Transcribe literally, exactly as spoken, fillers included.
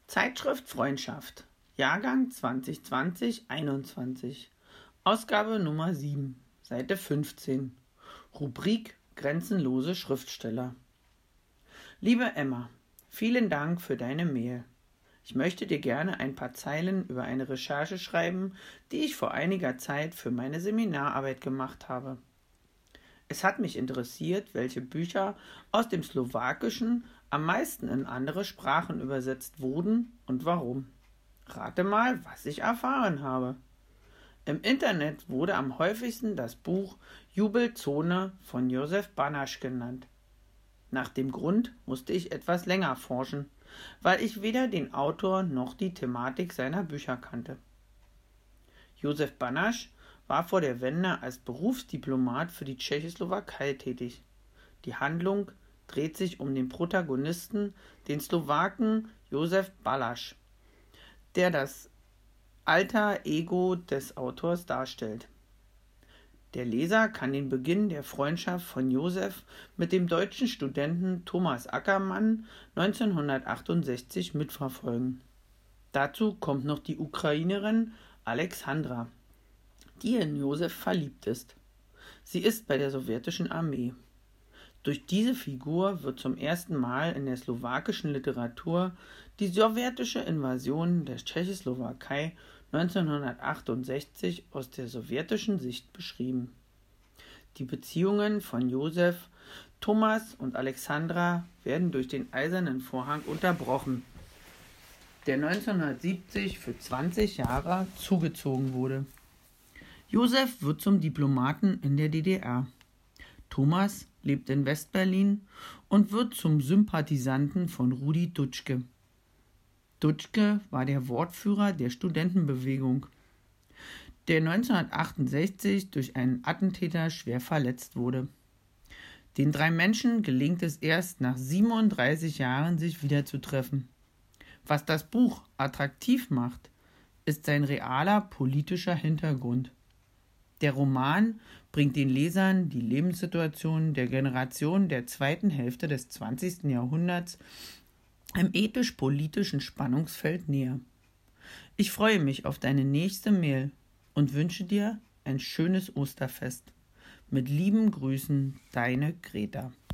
Zeitschrift Freundschaft, Jahrgang zwanzig zwanzig einundzwanzig, Ausgabe Nummer sieben, Seite fünfzehn, Rubrik Grenzenlose Schriftsteller. Liebe Emma, vielen Dank für deine Mail. Ich möchte dir gerne ein paar Zeilen über eine Recherche schreiben, die ich vor einiger Zeit für meine Seminararbeit gemacht habe. Es hat mich interessiert, welche Bücher aus dem Slowakischen am meisten in andere Sprachen übersetzt wurden und warum. Rate mal, was ich erfahren habe. Im Internet wurde am häufigsten das Buch Jubelzone von Josef Banasch genannt. Nach dem Grund musste ich etwas länger forschen, weil ich weder den Autor noch die Thematik seiner Bücher kannte. Josef Banasch war vor der Wende als Berufsdiplomat für die Tschechoslowakei tätig. Die Handlung dreht sich um den Protagonisten, den Slowaken Josef Balasch, der das Alter Ego des Autors darstellt. Der Leser kann den Beginn der Freundschaft von Josef mit dem deutschen Studenten Thomas Ackermann neunzehnhundertachtundsechzig mitverfolgen. Dazu kommt noch die Ukrainerin Alexandra, die in Josef verliebt ist. Sie ist bei der sowjetischen Armee. Durch diese Figur wird zum ersten Mal in der slowakischen Literatur die sowjetische Invasion der Tschechoslowakei neunzehnhundertachtundsechzig aus der sowjetischen Sicht beschrieben. Die Beziehungen von Josef, Thomas und Alexandra werden durch den Eisernen Vorhang unterbrochen, der neunzehnhundertsiebzig für zwanzig Jahre zugezogen wurde. Josef wird zum Diplomaten in der D D R. Thomas lebt in Westberlin und wird zum Sympathisanten von Rudi Dutschke. Dutschke war der Wortführer der Studentenbewegung, der neunzehnhundertachtundsechzig durch einen Attentäter schwer verletzt wurde. Den drei Menschen gelingt es erst nach siebenunddreißig Jahren, sich wiederzutreffen. Was das Buch attraktiv macht, ist sein realer politischer Hintergrund. Der Roman bringt den Lesern die Lebenssituation der Generation der zweiten Hälfte des zwanzigsten Jahrhunderts im ethisch-politischen Spannungsfeld näher. Ich freue mich auf deine nächste Mail und wünsche dir ein schönes Osterfest. Mit lieben Grüßen, deine Greta.